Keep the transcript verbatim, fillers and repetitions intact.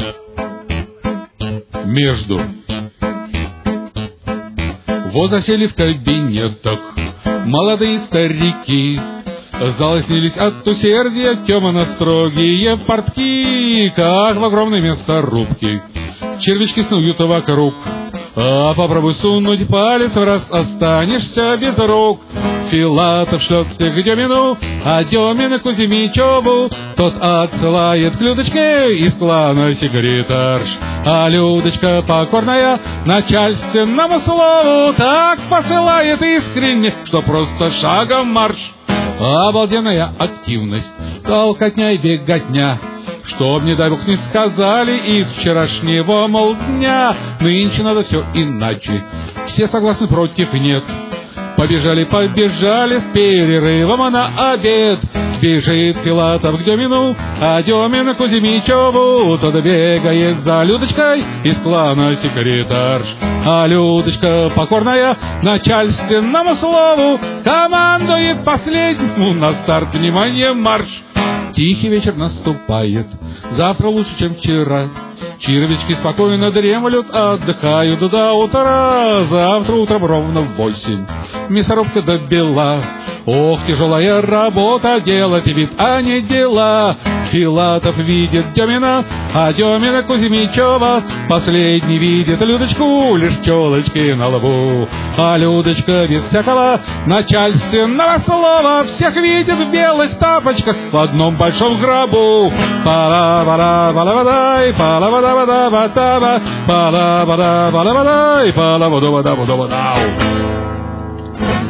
Между. Вот засели в кабинетах молодые старики, залоснились от усердия темно-строгие портки, как в огромной мясорубке. Червячки снуют вокруг, а попробуй сунуть палец в раз, останешься без рук. Филатов шлет всех к Демину, а Демин к Кузьмичеву. Тот отсылает к Людочке из клана секретарш. А Людочка покорная начальственному слову так посылает искренне, что просто шагом марш. Обалденная активность, толкотня и беготня, чтоб, не дай бог, не сказали из вчерашнего, мол, дня. Нынче надо все иначе, все согласны, против нет. Побежали, побежали с перерывом на обед. Бежит Филатов к Демину, а Демин к Кузьмичеву. Тот бегает за Людочкой из клана секретарш. А Людочка покорная начальственному слову командует последнему на старт, внимание, марш. Тихий вечер наступает, завтра лучше, чем вчера. Червячки спокойно дремлют, отдыхают до утра. Завтра утром ровно в восемь мясорубка до бела. Ох, тяжелая работа, делать вид, а не дела. Филатов видит Демина, а Демина Кузьмичева. Последний видит Людочку, лишь челочки на лбу. А Людочка без всякого начальственного слова всех видит в белых тапочках в одном большом гробу. Пала-бала-бала-бадай, пала-бада-бада-бада, пала-бада-бала-бадай, пала-бада-бада-бада-бада.